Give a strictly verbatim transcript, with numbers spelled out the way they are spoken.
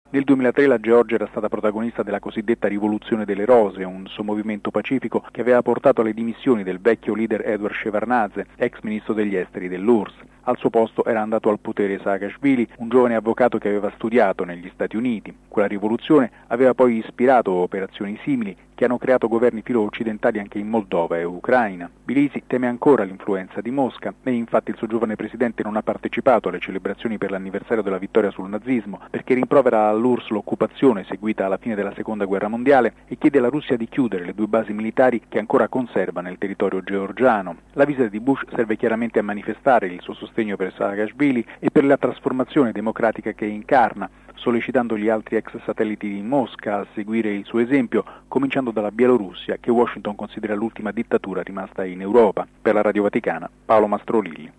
Nel duemilatré la Georgia era stata protagonista della cosiddetta rivoluzione delle rose, un sommovimento pacifico che aveva portato alle dimissioni del vecchio leader Eduard Shevardnadze, ex ministro degli esteri dell'U R S S. Al suo posto era andato al potere Saakashvili, un giovane avvocato che aveva studiato negli Stati Uniti. Quella rivoluzione aveva poi ispirato operazioni simili che hanno creato governi filo-occidentali anche in Moldova e Ucraina. Tbilisi teme ancora l'influenza di Mosca e infatti il suo giovane presidente non ha partecipato alle celebrazioni per l'anniversario della vittoria sul nazismo perché rimprovera all'U R S S l'occupazione seguita alla fine della seconda guerra mondiale e chiede alla Russia di chiudere le due basi militari che ancora conserva nel territorio georgiano. La visita di Bush serve chiaramente a manifestare il suo sostegno per Saakashvili e per la trasformazione democratica che incarna, sollecitando gli altri ex satelliti di Mosca a seguire il suo esempio, cominciando dalla Bielorussia, che Washington considera l'ultima dittatura rimasta in Europa. Per la Radio Vaticana, Paolo Mastrolilli.